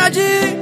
energy.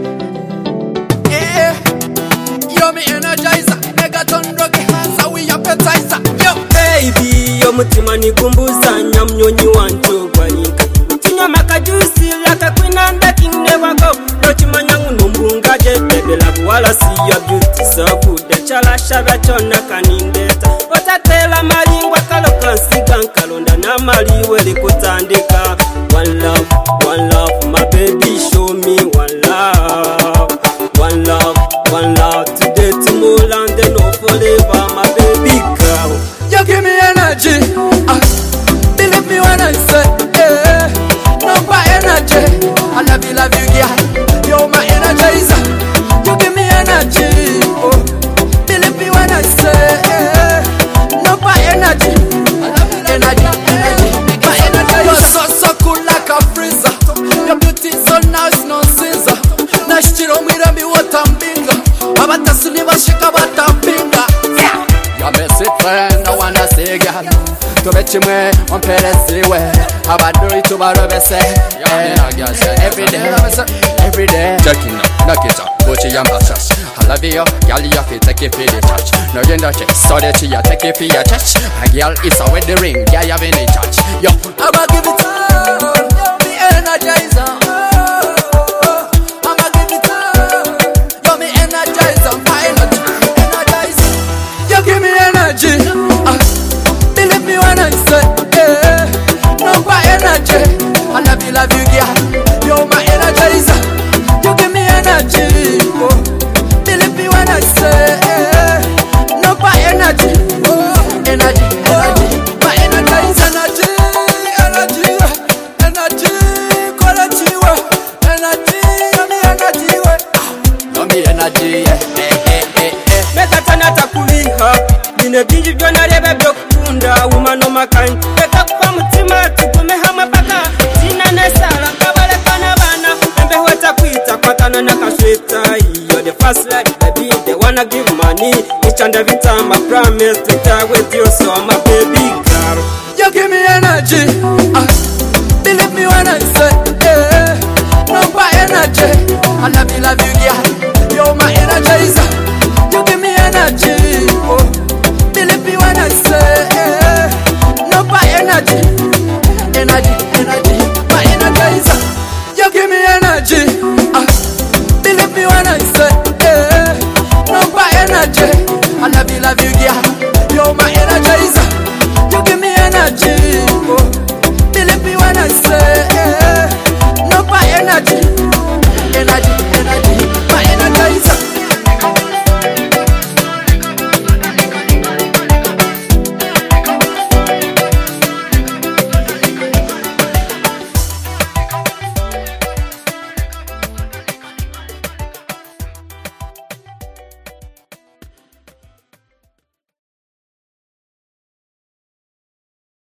Yeah, you're me energizer. Megaton rock hands, we appetizer. Yo, baby, yo mutima nikumbuza nyamnyonyi wantu gwayika. Tinya makajusi like a queen and the king never go. No chimanyangu numbunga je, baby love wala see your beauty so good. The chala shabya chona kanindeta. Otatela malingwa kaloka nsiga nkalonda na maliwe likutandika. One love, my baby, show me one love. One love, today, tomorrow, and then forever, my baby girl. You give me energy, believe me when I say, no my energy. I love you, girl. You're my energizer. You give me energy, believe me when I say, no my energy. I love you, energy, my energy. You're so cool like a freezer. Your beauty so nice, no scissor. Nashiro mirami watambinga, abatasuni bashika batambinga. Your best friend, I wanna say, girl. To bet you me, on Pereziwe. Abaduri to Barabese. Every day. Checking up, knock it up, Gucci and Bassas. I love you, girl, you have to take it for the touch. No, you know, so that you take it for your touch. A girl is a with the ring, girl, you have any touch. Yo, I'ma give it all, you're me energizer. I'ma give it all, you're me energizer, my energy, energizer. You give me energy, believe me when I say, no my energy. I love you, girl. You're my energizer. You give me energy, believe me when I say, no my energy, energy, my energizer, energy, energy, Mekatana takuliha, bine biji byona lebe byokunda woman omakani. Eka kwa mutima tukume hamwe paka. Tina nesala kabale kana bana. Embe weta kwita kwa kana na kasweta. You're the first lady baby, they wanna give money. Each and every time I promise to die with you, so I'm a baby girl. You give me energy, believe me when I say, no by energy. I love you,